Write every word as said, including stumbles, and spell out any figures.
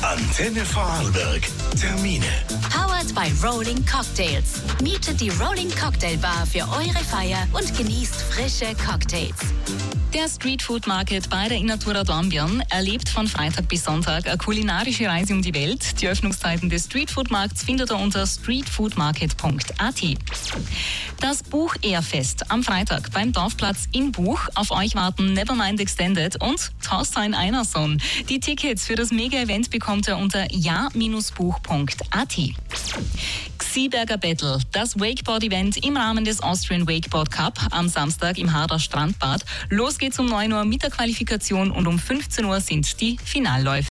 Antenne Vorarlberg. Termine. Powered by Rolling Cocktails. Mietet die Rolling Cocktail Bar für eure Feier und genießt frische Cocktails. Der Street Food Market bei der Innatura Dornbirn erlebt von Freitag bis Sonntag eine kulinarische Reise um die Welt. Die Öffnungszeiten des Street Food Markts findet ihr unter streetfoodmarket punkt a t. Das Buch Ehrfest am Freitag beim Dorfplatz in Buch. Auf euch warten Nevermind Extended und Thorstein Einarsson. Die Tickets für das Mega-Event bekommt ihr unter ja buch punkt a t. Xieberger Battle, das Wakeboard-Event im Rahmen des Austrian Wakeboard Cup am Samstag im Harder Strandbad. Los geht's um neun Uhr mit der Qualifikation und um fünfzehn Uhr sind die Finalläufe.